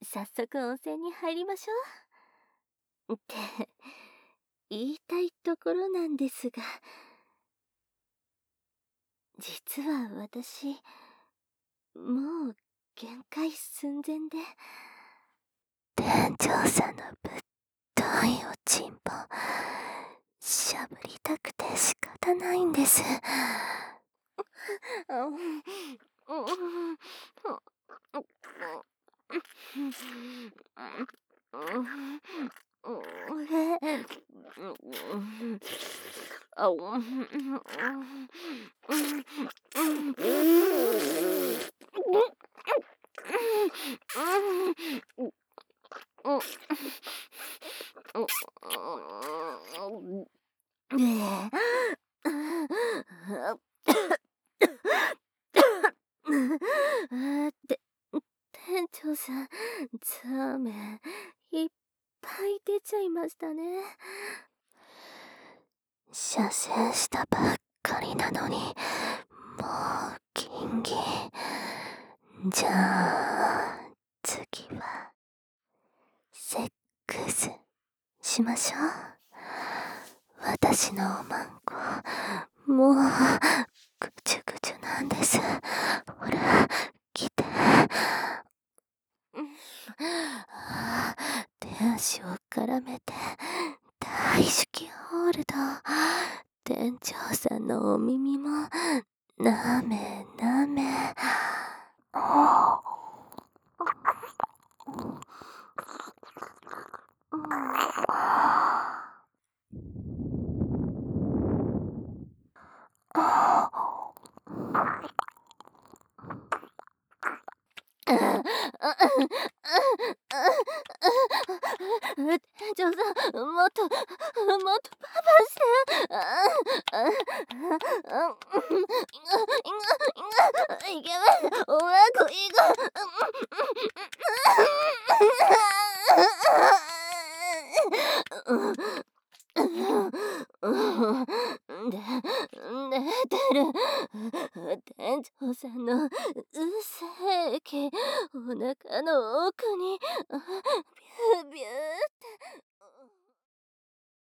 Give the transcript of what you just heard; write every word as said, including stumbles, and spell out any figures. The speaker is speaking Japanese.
早速温泉に入りましょう。って言いたいところなんですが、実は私、もう限界寸前で。店長さんのぶっといおちんぽ、しゃぶりたくて仕方ないんです。て店長さん、ザーメンいっぱい出ちゃいましたね。射精したばっかりなのに、もうギンギン。じゃあ次はセックスしましょう。私のおまんこ、もうぐちゅぐちゅなんです。ほら来て。手足を絡めて大好きホールド。店長さんのお耳もなめなめ。店長さん、もっともっとパパして。いけない、おまんこいい子。で、出てる。店長さんの精液、お腹の奥にビュービューって。